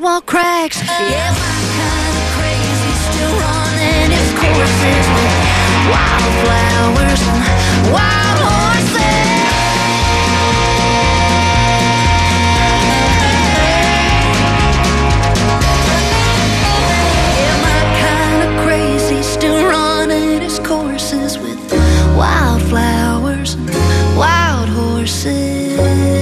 small cracks. Yeah, my kind of crazy, still running its courses with wildflowers and wild horses. Yeah, my kind of crazy, still running its courses with wildflowers and wild horses.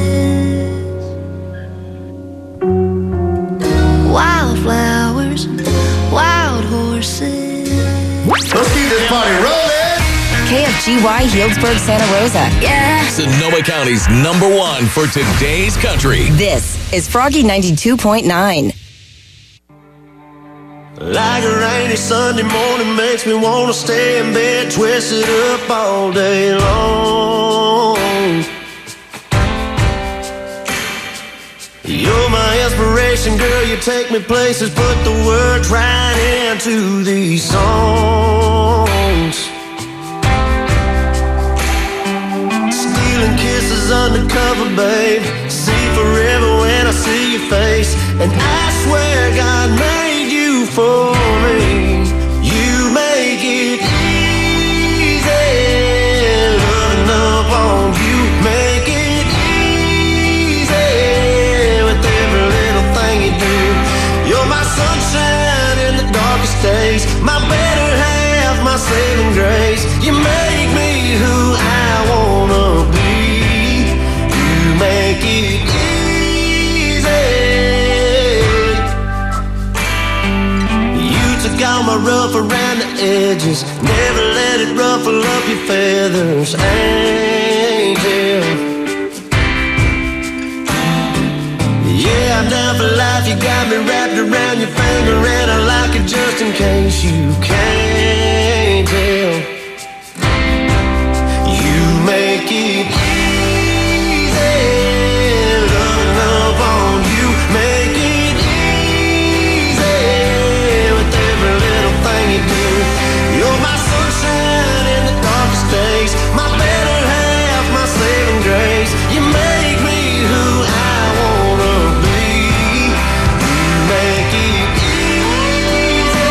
Wildflowers and wild horses. Let's keep this party rolling. KFGY Healdsburg, Santa Rosa. Yeah. Sonoma County's #1 for today's country. This is Froggy 92.9. Like a rainy Sunday morning makes me want to stay in bed, twisted up all day long. You're my inspiration, girl, you take me places, put the words right into these songs. Stealing kisses undercover, babe, see forever when I see your face. And I swear God made you for me. You make it easy, loving up on you, make it easy with every little thing you do. You're my sunshine in the darkest days, my better half, my saving grace. You make me who I wanna be. You make it easy. All my rough around the edges, never let it ruffle up your feathers, angel. Yeah, I'm down for life, you got me wrapped around your finger, and I like it just in case you can't tell. You make it easy, loving up on you, make it you're my sunshine in the darkest days, my better half, my saving grace. You make me who I wanna be. You make it easy.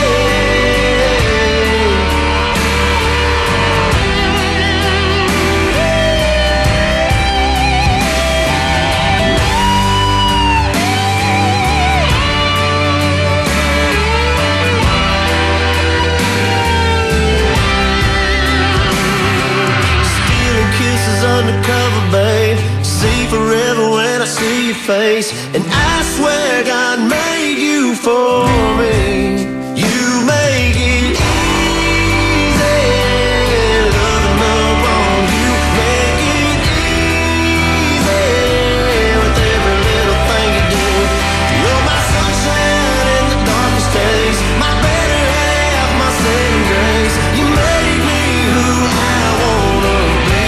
Undercover, babe, see forever when I see your face. And I swear God made you for me. You make it easy, loving up on you, make it easy with every little thing you do. You're my sunshine in the darkest days, my better half, my saving grace. You make me who I wanna be.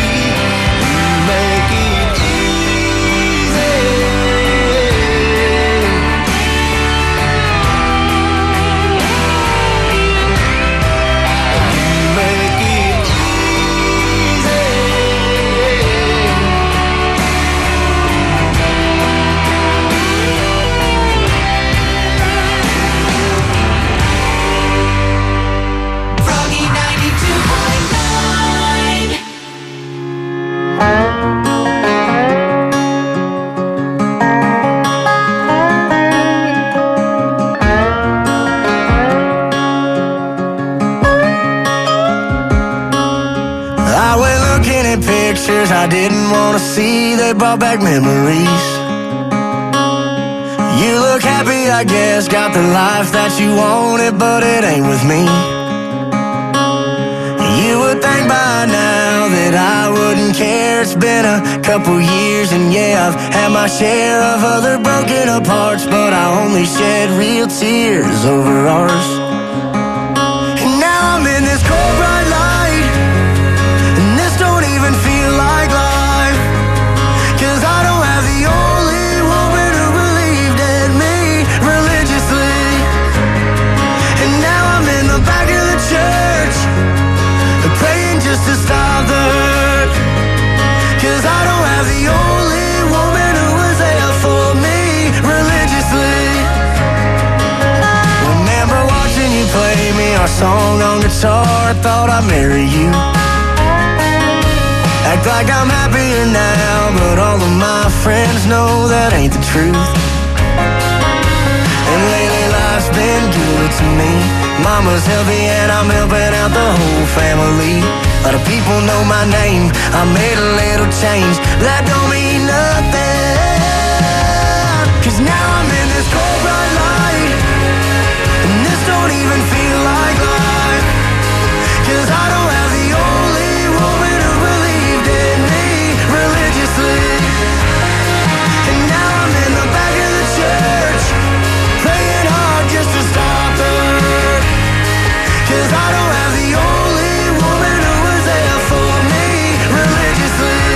Make it easy. I didn't want to see, they brought back memories. You look happy, I guess, got the life that you wanted, but it ain't with me. You would think by now that I wouldn't care. It's been a couple years and yeah, I've had my share of other broken apart, but I only shed real tears over ours. And now I'm in this cold bright light, and this don't even feel like life, 'cause I don't have the only woman who believed in me religiously. And now I'm in the back of the church, praying just to stop the hurt, 'cause I don't have the only woman who was there for me religiously. our song on guitar, I thought I'd marry you. Act like I'm happier now, but all of my friends know that ain't the truth. And lately life's been good to me. Mama's healthy and I'm helping out the whole family. A lot of people know my name, I made a little change. That don't mean nothing, 'cause now I'm in this cold bright light, and this don't even feel like life. 'Cause I don't have the only woman who believed in me religiously. And now I'm in the back of the church, praying hard just to stop the hurt. 'Cause I don't have the only woman who was there for me religiously.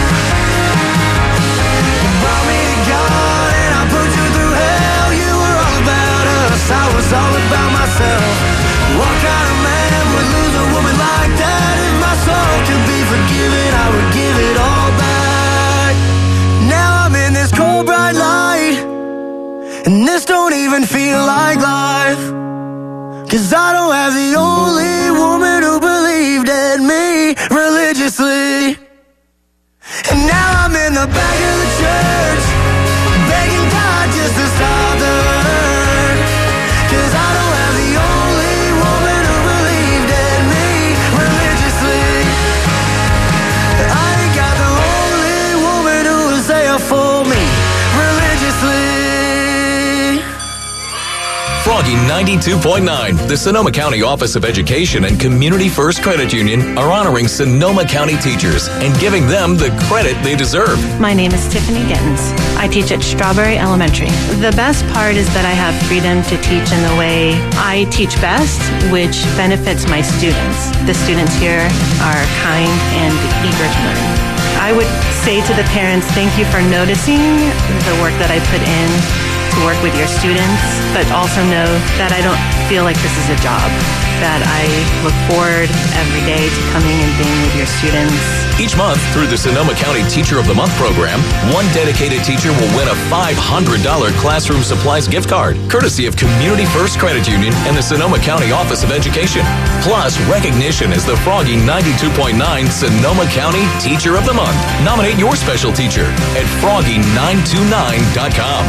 You brought me to God and I put you through hell. You were all about us, I was all about myself. What kind of man would lose a woman like that? If my soul could be forgiven, I would give it all back. Now I'm in this cold bright light, and this don't even feel like life. 'Cause I don't have the only woman who believed in me religiously. And now I'm in the back of the church, begging God just to stop the hurt. 'Cause I don't have the only woman who believed in me religiously. I ain't got the only woman who was there for me religiously. Froggy 92.9, the Sonoma County Office of Education and Community First Credit Union are honoring Sonoma County teachers and giving them the credit they deserve. My name is Tiffany Gittens. I teach at Strawberry Elementary. The best part is that I have freedom to teach in the way I teach best, which benefits my students. The students here are kind and eager to learn. I would say to the parents, thank you for noticing the work that I put in to work with your students, but also know that I don't feel like this is a job, that I look forward every day to coming and being with your students. Each month, through the Sonoma County Teacher of the Month program, one dedicated teacher will win a $500 classroom supplies gift card, courtesy of Community First Credit Union and the Sonoma County Office of Education. Plus, recognition as the Froggy 92.9 Sonoma County Teacher of the Month. Nominate your special teacher at froggy929.com.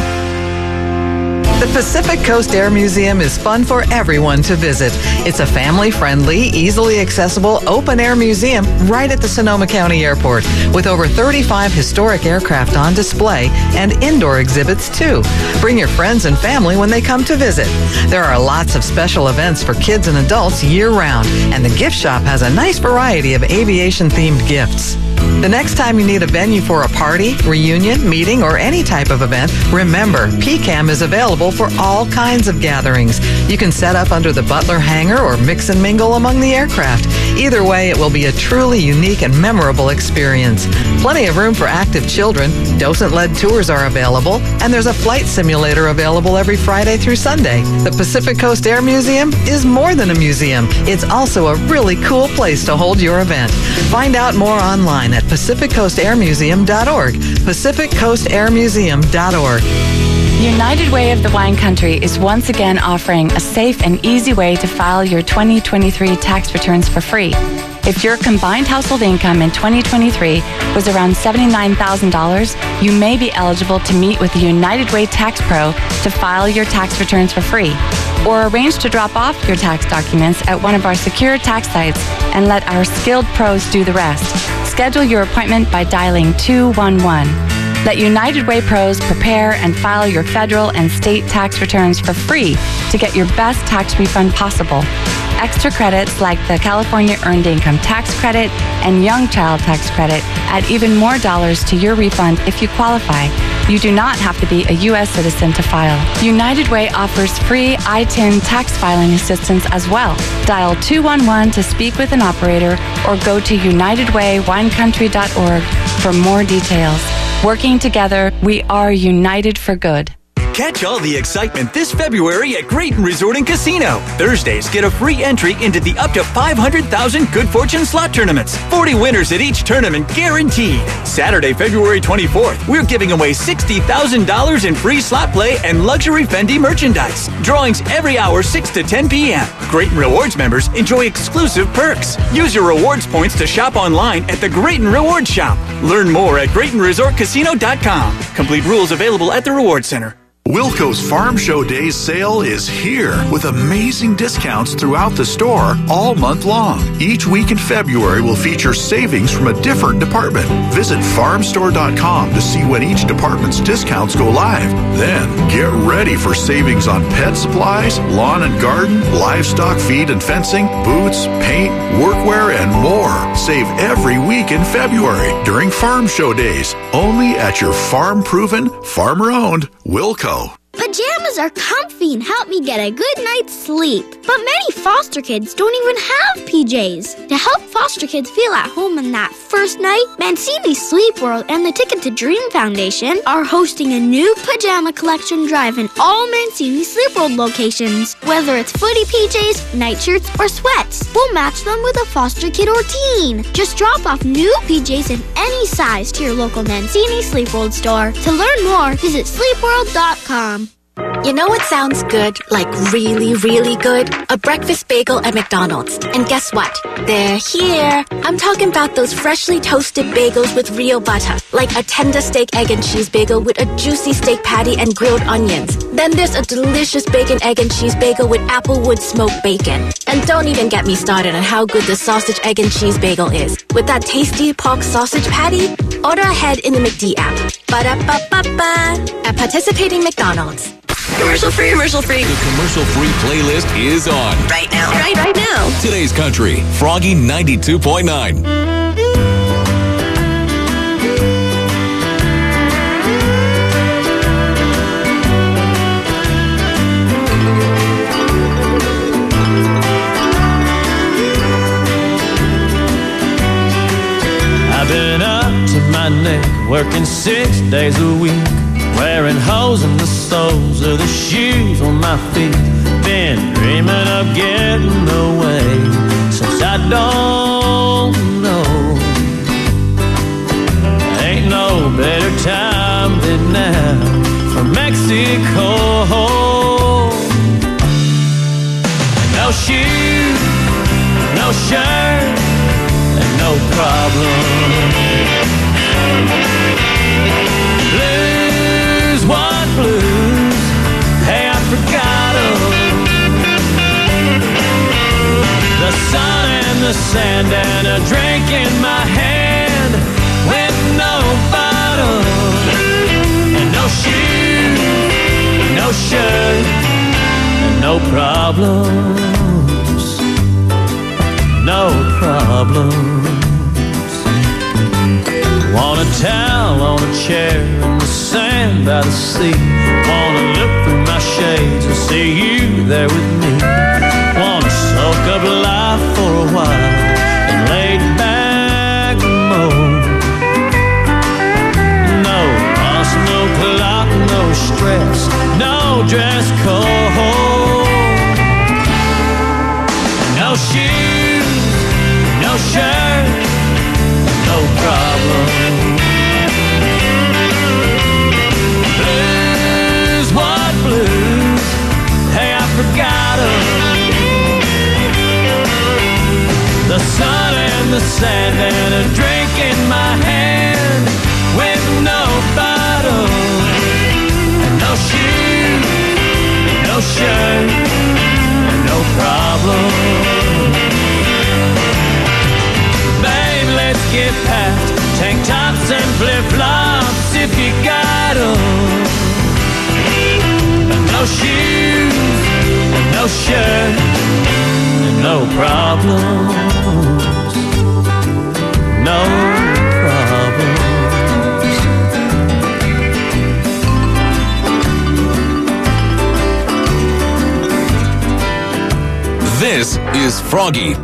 The Pacific Coast Air Museum is fun for everyone to visit. It's a family-friendly, easily accessible, open-air museum right at the Sonoma County Airport, with over 35 historic aircraft on display and indoor exhibits, too. Bring your friends and family when they come to visit. There are lots of special events for kids and adults year-round, and the gift shop has a nice variety of aviation-themed gifts. The next time you need a venue for a party, reunion, meeting, or any type of event, remember, PCAM is available for all kinds of gatherings. You can set up under the Butler hangar or mix and mingle among the aircraft. Either way, it will be a truly unique and memorable experience. Plenty of room for active children, docent-led tours are available, and there's a flight simulator available every Friday through Sunday. The Pacific Coast Air Museum is more than a museum. It's also a really cool place to hold your event. Find out more online at PacificCoastAirMuseum.org. PacificCoastAirMuseum.org. United Way of the Wine Country is once again offering a safe and easy way to file your 2023 tax returns for free. If your combined household income in 2023 was around $79,000, you may be eligible to meet with the United Way Tax Pro to file your tax returns for free, or arrange to drop off your tax documents at one of our secure tax sites and let our skilled pros do the rest. Schedule your appointment by dialing 211. Let United Way pros prepare and file your federal and state tax returns for free to get your best tax refund possible. Extra credits like the California Earned Income Tax Credit and Young Child Tax Credit add even more dollars to your refund if you qualify. You do not have to be a U.S. citizen to file. United Way offers free ITIN tax filing assistance as well. Dial 211 to speak with an operator or go to UnitedWayWineCountry.org for more details. Working together, we are united for good. Catch all the excitement this February at Grayton Resort and Casino. Thursdays, get a free entry into the up to 500,000 Good Fortune slot tournaments. 40 winners at each tournament guaranteed. Saturday, February 24th, we're giving away $60,000 in free slot play and luxury Fendi merchandise. Drawings every hour, 6 to 10 p.m. Grayton Rewards members enjoy exclusive perks. Use your rewards points to shop online at the Grayton Rewards Shop. Learn more at GraytonResortCasino.com. Complete rules available at the Rewards Center. Wilco's Farm Show Days sale is here with amazing discounts throughout the store all month long. Each week in February will feature savings from a different department. Visit farmstore.com to see when each department's discounts go live. Then get ready for savings on pet supplies, lawn and garden, livestock feed and fencing, boots, paint, workwear, and more. Save every week in February during Farm Show Days. Only at your farm-proven, farmer-owned Wilco. Pajamas are comfy and help me get a good night's sleep. But many foster kids don't even have PJs. To help foster kids feel at home on that first night, Mancini Sleep World and the Ticket to Dream Foundation are hosting a new pajama collection drive in all Mancini Sleep World locations. Whether it's footy PJs, nightshirts, or sweats, we'll match them with a foster kid or teen. Just drop off new PJs in any size to your local Mancini Sleep World store. To learn more, visit sleepworld.com. You know what sounds good, like really, really good? A breakfast bagel at McDonald's. And guess what? They're here. I'm talking about those freshly toasted bagels with real butter, like a tender steak, egg, and cheese bagel with a juicy steak patty and grilled onions. Then there's a delicious bacon, egg, and cheese bagel with applewood smoked bacon. And don't even get me started on how good the sausage, egg, and cheese bagel is. With that tasty pork sausage patty, order ahead in the McD app. Ba-da-ba-ba-ba. At participating McDonald's. Commercial free. The commercial-free playlist is on. Right now. Right now. Today's Country, Froggy 92.9. I've been up to my neck, working 6 days a week, wearing holes in the soles of the shoes on my feet. Been dreaming of getting away since I don't know. Ain't no better time than now for Mexico. No shoes, no shirt, and no problem. What blues? Hey, I forgot them. The sun and the sand and a drink in my hand with no bottom. And no shoes, no shirt, and no problems. No problems. Want a towel on a chair in the sand by the sea. Wanna look through my shades and see you there with me. Wanna soak up life for a while and lay back and moan. No fuss, no clock, no stress, no dress code. No shoes, no shirt, no problem. Blues, what blues? Hey, I forgot them. The sun and the sand and a drink in my hand with no bottle. And no shoes, no shirt, and no problem. Let's get packed, tank tops and flip-flops if you got them. No shoes, no shirt, and no problems. No problems. This is Froggy.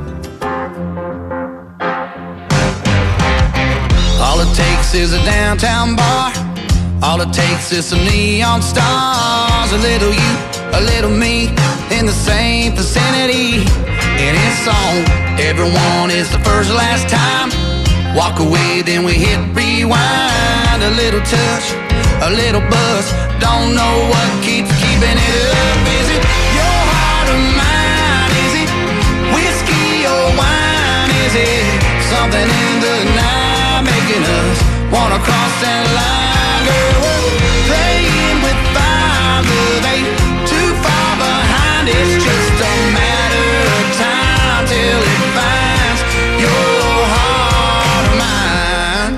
All it takes is a downtown bar All it takes is some neon stars, a little you, a little me, in the same vicinity. And it's on, everyone is the first last time. Walk away, then we hit rewind. A little touch, a little buzz, don't know what keeps keeping it up. Is it your heart or mine? Is it whiskey or wine? Is it something in the night making us wanna cross that line? Girl, we're playing with 5 of 8, too far behind. It's just a matter of time till it finds your heart or mine.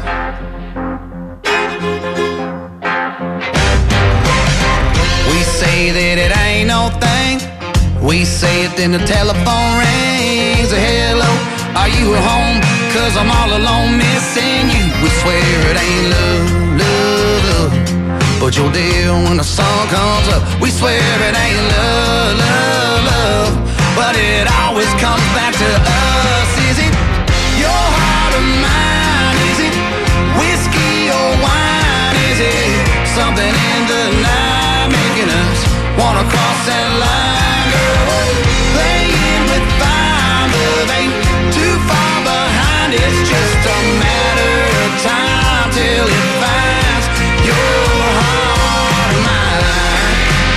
We say that it ain't no thing. We say it, then the telephone rings. Hello, are you at home? 'Cause I'm all alone missing you. We swear it ain't love, love, love, but you're there when the sun comes up. We swear it ain't love, love, love, but it always comes back to us. Is it your heart or mine? Is it whiskey or wine? Is it something in the night making us wanna cross that line? Girl, playing with 5 of 8, too far behind. It's just a matter of time till it finds your heart or mine.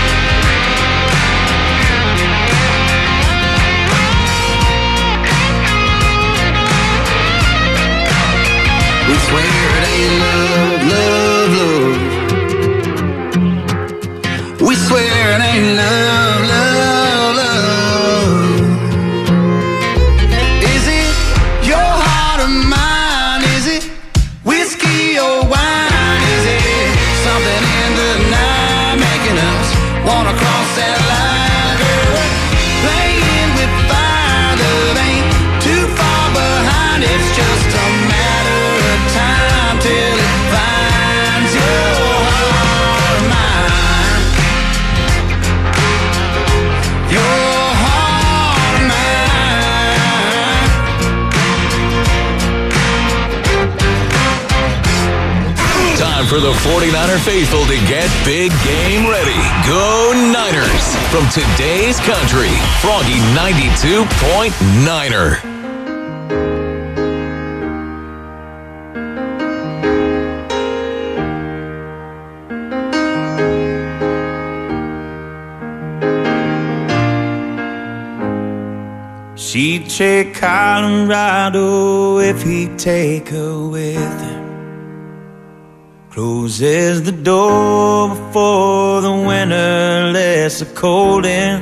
We swear it ain't love, love, love. We swear it ain't love, love, love. Is it your heart or mine? Is it whiskey or wine? Is it something in the night making us wanna cross that line? Girl, playing with 5 of 8, too far behind. It's just a matter of time till it finds your heart or mine. Your heart or mine. Time for the 49er faithful to get big game ready. Go Niners! From today's country, Froggy 92.9er. She'd take Colorado if he'd take her with him. Closes the door before the winter lets the cold in,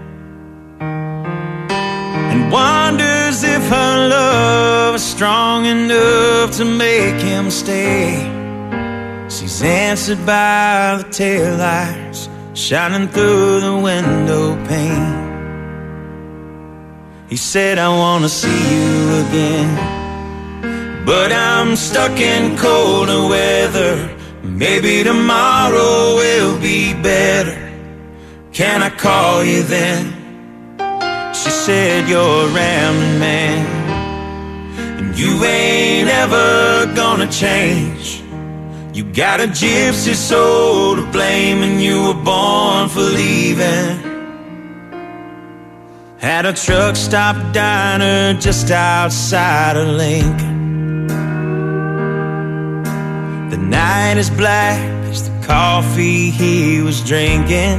and wonders if her love is strong enough to make him stay. She's answered by the taillights shining through the window pane. He said, I wanna see you again, but I'm stuck in colder weather. Maybe tomorrow will be better. Can I call you then? She said, you're a rambling man, and you ain't ever gonna change. You got a gypsy soul to blame, and you were born for leaving. At a truck stop diner just outside of Lincoln. The night is black as the coffee he was drinking,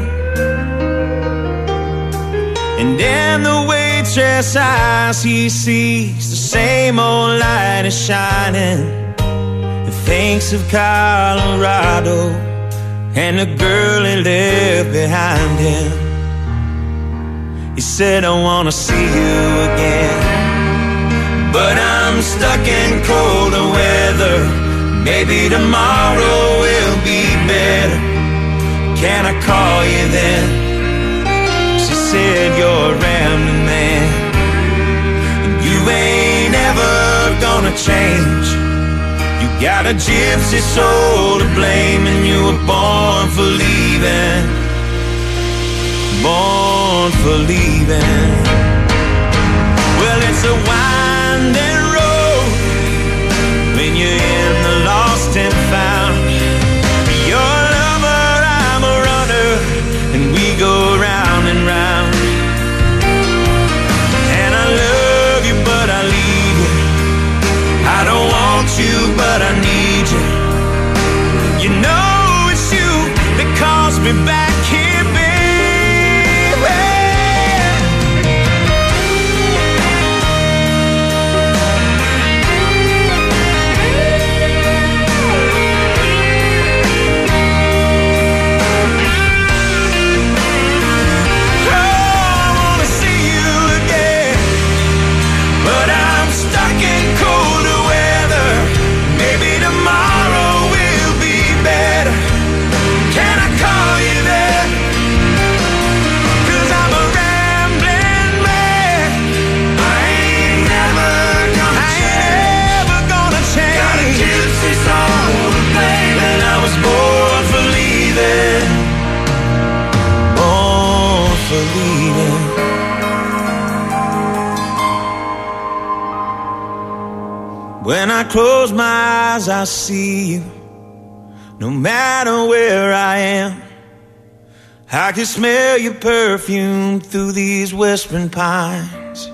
and in the waitress' eyes he sees the same old light is shining. He thinks of Colorado and the girl he left behind him. He said, I wanna see you again, but I'm stuck in colder weather. Maybe tomorrow will be better. Can I call you then? She said, you're a rambling man, and you ain't ever gonna change. You got a gypsy soul to blame, and you were born for leaving. Born for leaving. Well, it's a winding road when you're in the lost and found. You're for leaving. When I close my eyes, I see you. No matter where I am, I can smell your perfume through these whispering pines.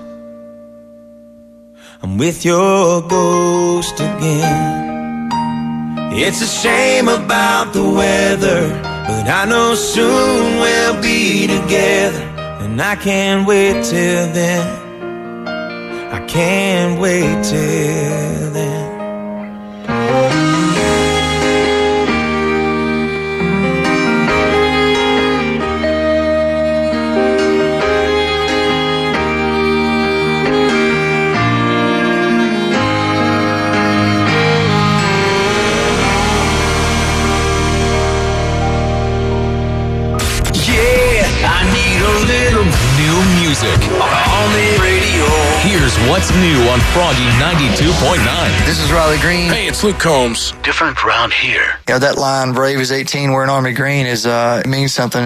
I'm with your ghost again. It's a shame about the weather, but I know soon we'll be together. And I can't wait till then. I can't wait till then. On the radio. Here's what's new on Froggy 92.9. This is Riley Green. Hey, it's Luke Combs. Different round here. Yeah, that line, brave as 18 wearing army green, is it means something.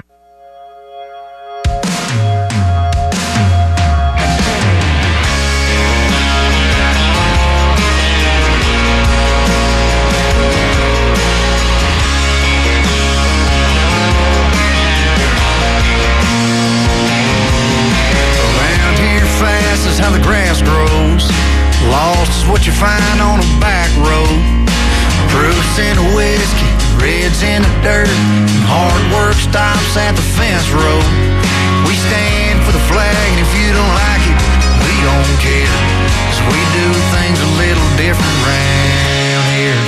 How the grass grows. Lost is what you find on a back road. Proofs in the whiskey, reds in the dirt, and hard work stops at the fence road. We stand for the flag, and if you don't like it, we don't care, 'cause we do things a little different round here.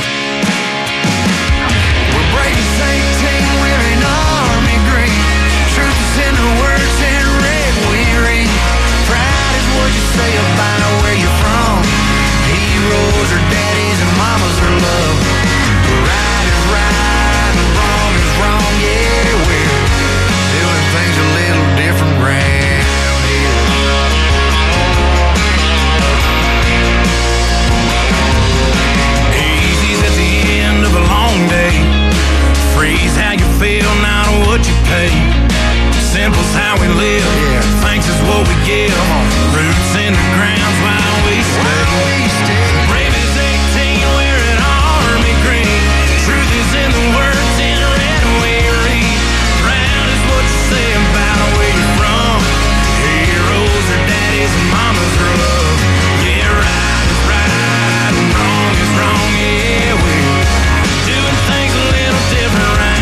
We're brave as 18, wearing army green. Truth is in the words in red we read. Proud is what you say about where you're from. Heroes are daddies and mamas are love. Right is right and wrong is wrong. Yeah, we're doing things a little different round here. Easy's at the end of a long day. Free's how you feel, not what you pay. Simple's how we live. Yeah. Thanks is what we give. Roots in the ground's while we stay. Brave as 18, wearing army green. Truth is in the words in red we read. Proud is what you say about where you're from. Heroes are daddies and mamas are love. Yeah, right is right and wrong is wrong. Yeah, we're doing things a little different right.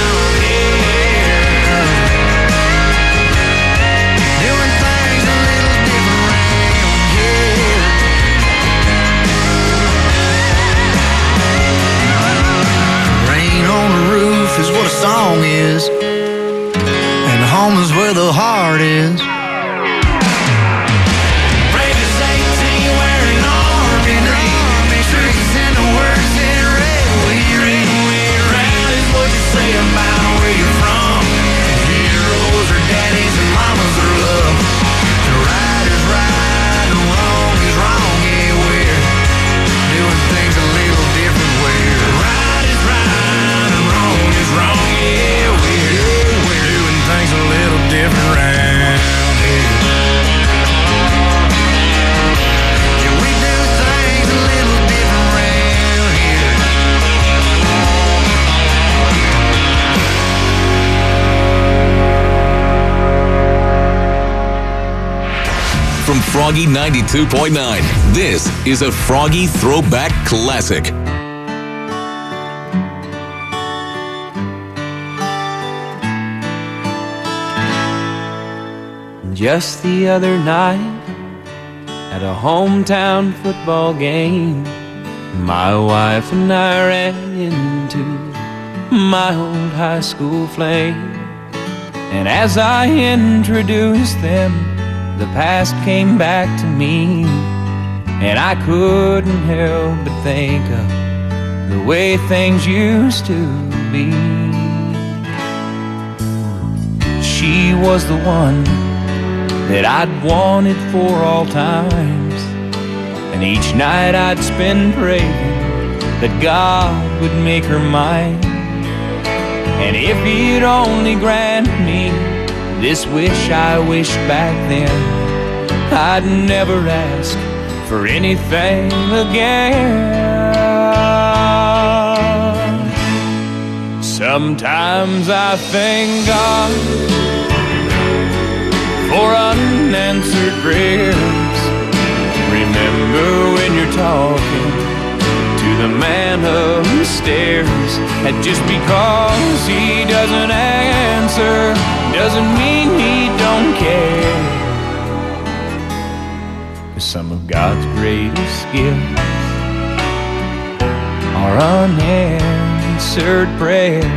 Is what a song is, and home is where the heart is. Brave as 18, wearing army green. Truths in the words in red we read. Proud is what you say about where you're from. Heroes are daddies and mamas are love. Right is right and wrong is wrong. Yeah, we're doing things a little different. We're right is right and wrong is wrong. Yeah, we're doing things a little different round here. Yeah, we do things a little different round here. From Froggy 92.9, this is a Froggy Throwback Classic. Just the other night, at a hometown football game, my wife and I ran into my old high school flame. And as I introduced them, the past came back to me, and I couldn't help but think of the way things used to be. She was the one that I'd wanted for all times, and each night I'd spend praying that God would make her mine. And if He'd only grant me this wish I wished back then, I'd never ask for anything again. Sometimes I thank God for unanswered prayers. Remember when you're talking to the man upstairs, and just because he doesn't answer doesn't mean he don't care. 'Cause some of God's greatest gifts are unanswered prayer.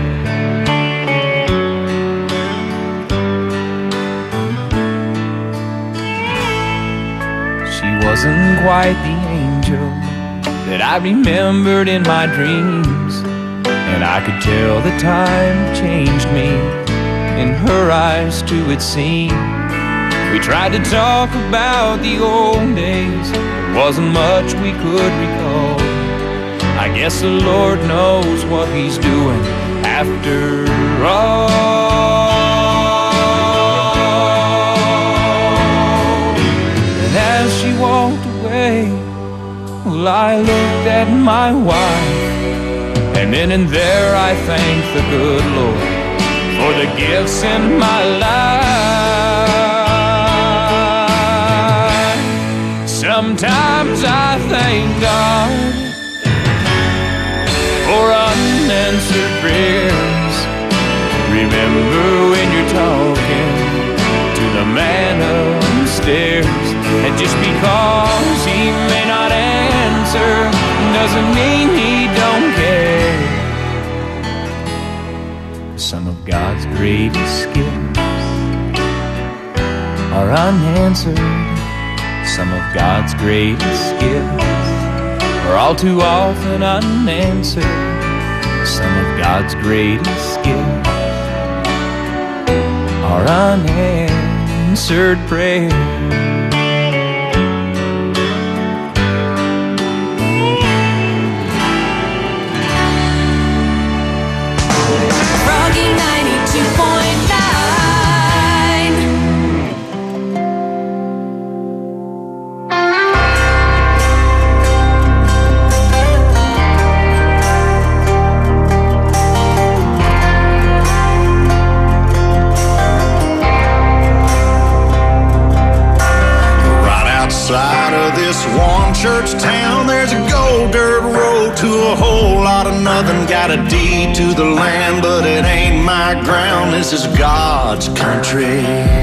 She wasn't quite the angel that I remembered in my dreams, and I could tell the time changed me. In her eyes too it seemed. We tried to talk about the old days, there wasn't much we could recall. I guess the Lord knows what He's doing after all. And as she walked away, well, I looked at my wife, and then and there I thanked the good Lord for the gifts in my life. Sometimes I thank God for unanswered prayers. Remember when you're talking to the man upstairs, and just because he may not answer doesn't mean he don't care. Some of God's greatest gifts are unanswered. Some of God's greatest gifts are all too often unanswered. Some of God's greatest gifts are unanswered prayer. Froggy 92.9. Outside of this one church town, there's a gold dirt road to a whole lot of nothing. Got a deed to the land, but it ain't my ground. This is God's country.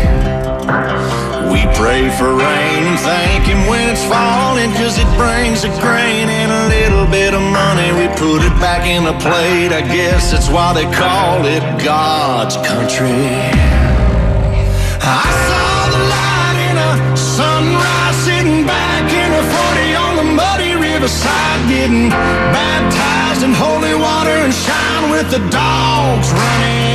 We pray for rain and thank Him when it's falling, 'cause it brings a grain and a little bit of money. We put it back in the plate, I guess that's why they call it God's country. I saw the light in a sunrise, sitting back in a 40 on the muddy riverside, getting baptized in holy water and shine with the dogs running